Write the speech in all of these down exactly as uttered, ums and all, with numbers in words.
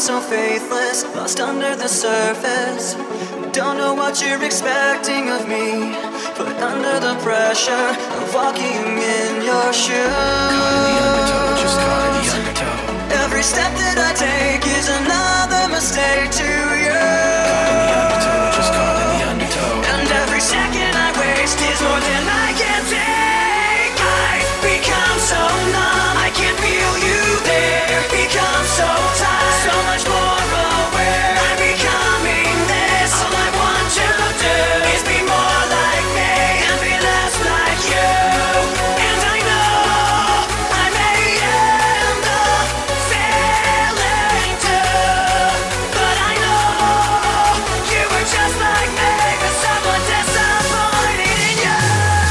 so faithless, lost under the surface. Don't know what you're expecting of me, but under the pressure of walking in your shoes. Caught in the undertow, just caught in the undertow. Every step that I take is another mistake to you. Caught in the undertow, just caught in the undertow. And every second I waste is more than I can take. I've become so numb, I can't feel you there. Become so tired, so much more aware. I'm becoming this. All I want to do is be more like me and be less like you. And I know I may end up failing too, but I know you were just like me, but someone disappointed in you.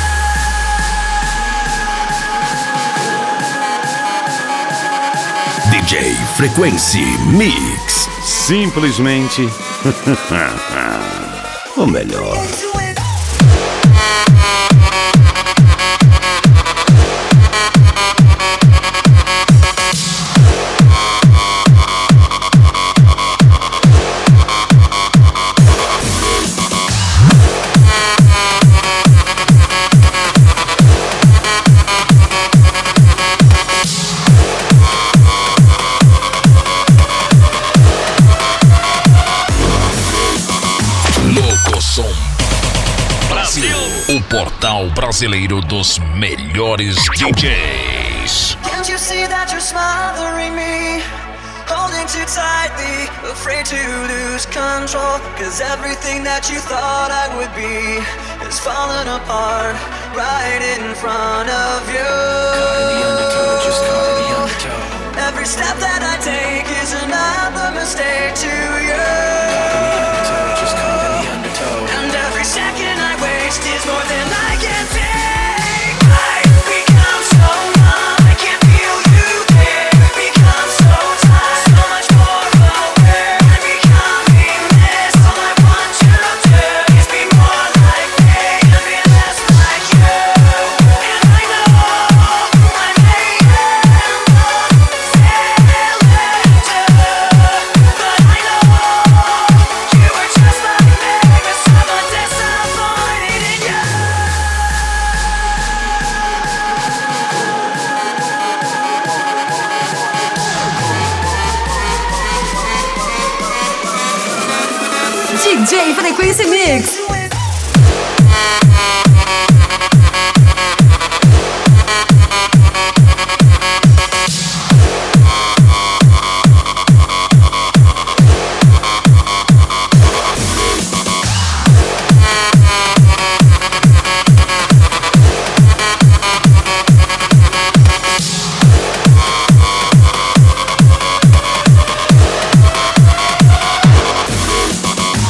D J Frequency Mix. Simplesmente o melhor. O portal brasileiro dos melhores D Js. Can't you see that you're smothering me? Holding too tightly, afraid to lose control. Cause everything that you thought I would be is falling apart right in front of you. Caught in the undertow, just caught in the undertow. Every step that I take is another mistake to you. Caught in the undertow, just caught in the undertow. And every second I waste is more than I can take. I've become so numb, I can't feel you there. Become so tired, so much more aware. I'm becoming this. All I want to do is be more like me and be less like you. And I know I may end up failing too, but I know you were just like me, but someone disappointed in you. D J Frequency Mix.